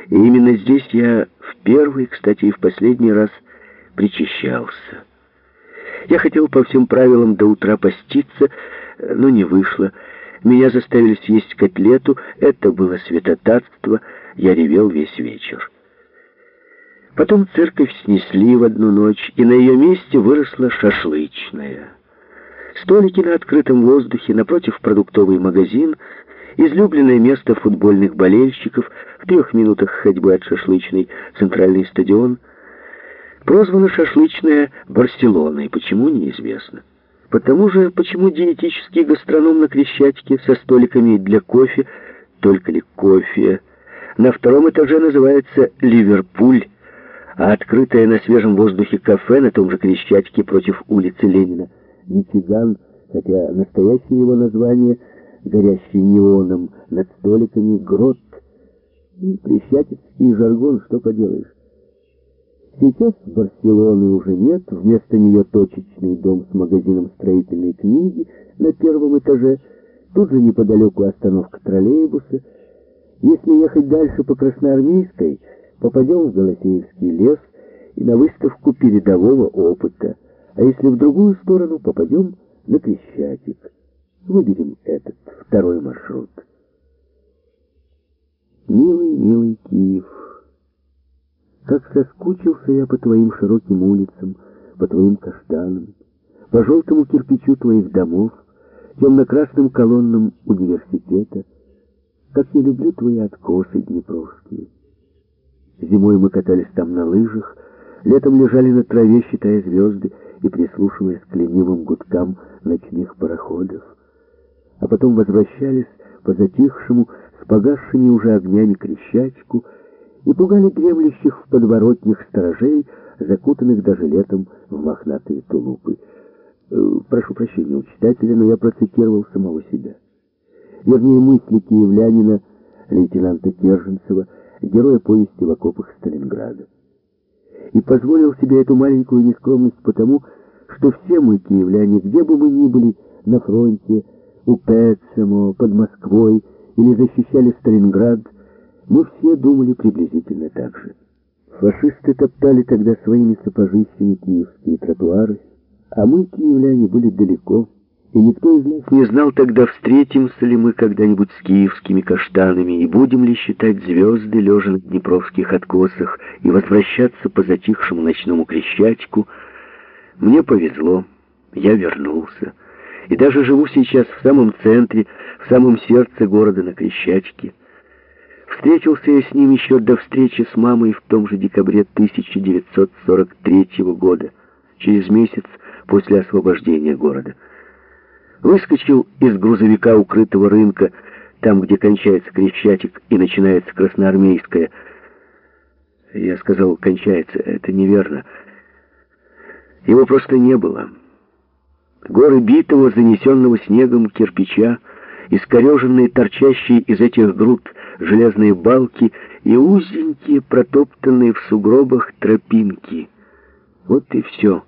И именно здесь я в первый, кстати, и в последний раз причащался. Я хотел по всем правилам до утра поститься, но не вышло. Меня заставили съесть котлету, это было святотатство, я ревел весь вечер. Потом церковь снесли в одну ночь, и на ее месте выросла шашлычная. Столики на открытом воздухе, напротив продуктовый магазин, излюбленное место футбольных болельщиков, в 3 минутах ходьбы от шашлычной центральный стадион. Прозвана шашлычная Барселоной, почему неизвестно. Потому же, почему диетический гастроном на Крещатике со столиками для кофе, только ли кофе, на 2-м этаже называется «Ливерпуль», а открытое на свежем воздухе кафе на том же Крещатике против улицы Ленина «Мичиган», хотя настоящее его название, горящий неоном над столиками, «Грот». Крещатицкий жаргон, что поделаешь. Сейчас Барселоны уже нет, вместо нее точечный дом с магазином строительной книги на 1-м этаже, тут же неподалеку остановка троллейбуса. Если ехать дальше по Красноармейской, попадем в Голосеевский лес и на выставку передового опыта, а если в другую сторону, попадем на Крещатик. Выберем этот, 2-й маршрут. Милый, милый Киев, как соскучился я по твоим широким улицам, по твоим каштанам, по желтому кирпичу твоих домов, темно-красным колоннам университета. Как я люблю твои откосы днепровские. Зимой мы катались там на лыжах, летом лежали на траве, считая звезды и прислушиваясь к ленивым гудкам ночных пароходов, а потом возвращались по затихшему, с погасшими уже огнями Крещатику и пугали дремлющих в подворотнях сторожей, закутанных даже летом в мохнатые тулупы. Прошу прощения у читателя, но я процитировал самого себя. Вернее, мысли киевлянина, лейтенанта Керженцева, героя повести «В окопах Сталинграда». И позволил себе эту маленькую нескромность потому, что все мы, киевляне, где бы мы ни были, на фронте, у Петсемо, под Москвой или защищали Сталинград, мы все думали приблизительно так же. Фашисты топтали тогда своими сапожищами киевские тротуары, а мы, киевляне, были далеко, и никто из нас не знал тогда, встретимся ли мы когда-нибудь с киевскими каштанами, и будем ли считать звезды, лежа на днепровских откосах, и возвращаться по затихшему ночному Крещатику. Мне повезло, я вернулся, и даже живу сейчас в самом центре, в самом сердце города на Крещатике. Встретился я с ним еще до встречи с мамой в том же декабре 1943 года, через месяц после освобождения города. Выскочил из грузовика укрытого рынка, там, где кончается Крещатик и начинается Красноармейская. Я сказал, кончается, это неверно. Его просто не было. Горы битого, занесенного снегом кирпича, искореженные, торчащие из этих груд железные балки и узенькие, протоптанные в сугробах тропинки. Вот и все.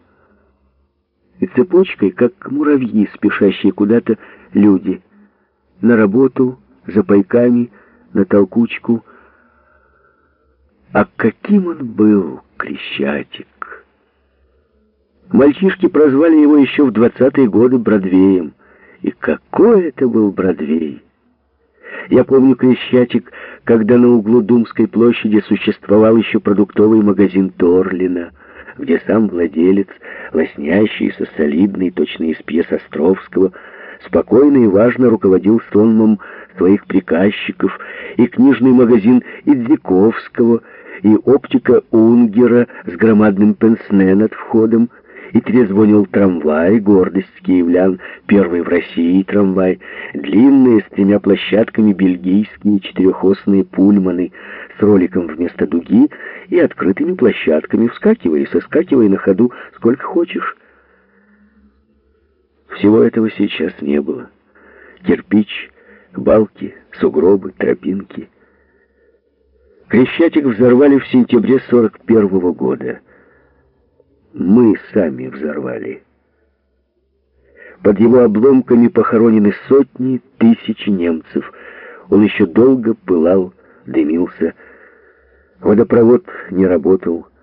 И цепочкой, как муравьи, спешащие куда-то люди. На работу, за пайками, на толкучку. А каким он был, Крещатик! Мальчишки прозвали его еще в 20-е годы Бродвеем. И какой это был Бродвей! Я помню Крещатик, когда на углу Думской площади существовал еще продуктовый магазин Торлина, где сам владелец, лоснящийся, солидный, точно из пьес Островского, спокойно и важно руководил сонмом своих приказчиков, и книжный магазин Идзиковского, и оптика Унгера с громадным пенсне над входом, и трезвонил трамвай, гордость киевлян, первый в России трамвай, длинные с 3 площадками бельгийские 4-осные пульманы с роликом вместо дуги и открытыми площадками, вскакивай и соскакивай на ходу сколько хочешь. Всего этого сейчас не было. Кирпич, балки, сугробы, тропинки. Крещатик взорвали в сентябре 41-го года. Мы сами взорвали. Под его обломками похоронены сотни, тысячи немцев. Он еще долго пылал, дымился. Водопровод не работал.